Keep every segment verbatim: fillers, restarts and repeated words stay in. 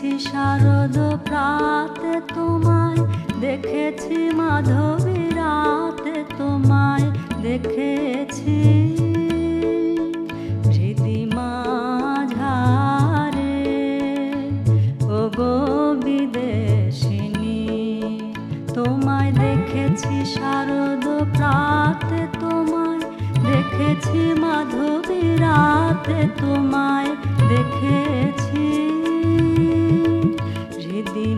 দেখেছি শারদ প্রাতে তোমায়, দেখেছি মাধবী রাতে তোমায়, দেখেছি হৃদি মাঝারে ওগো বিদেশিনী। তোমায় দেখেছি শারদ প্রাতে তোমায়, দেখেছি মাধবী রাতে তোমায়, দেখেছি হৃদি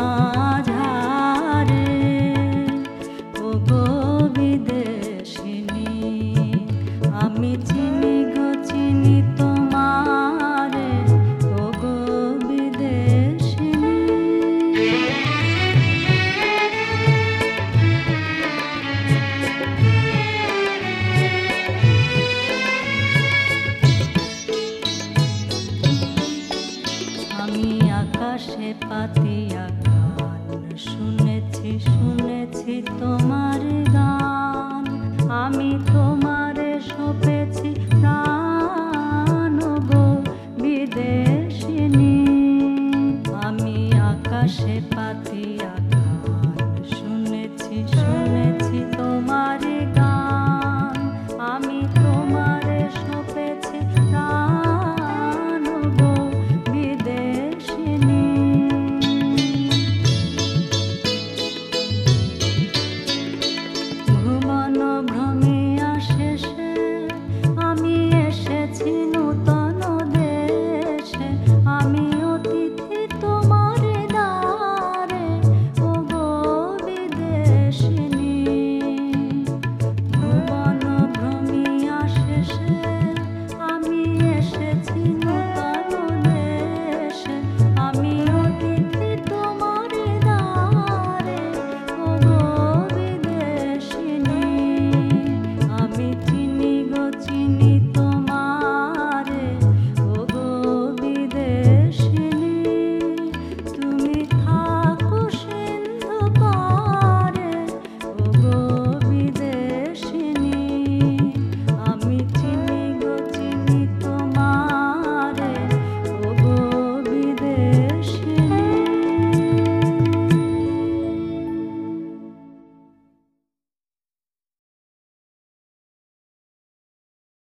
মাঝারে ওগো বিদেশিনী। আমি চিনি গো চিনি তোমারে ওগো বিদেশিনী। আমি আকাশে পাতিয়া গান শুনেছি শুনেছি তোমার গান, আমি তো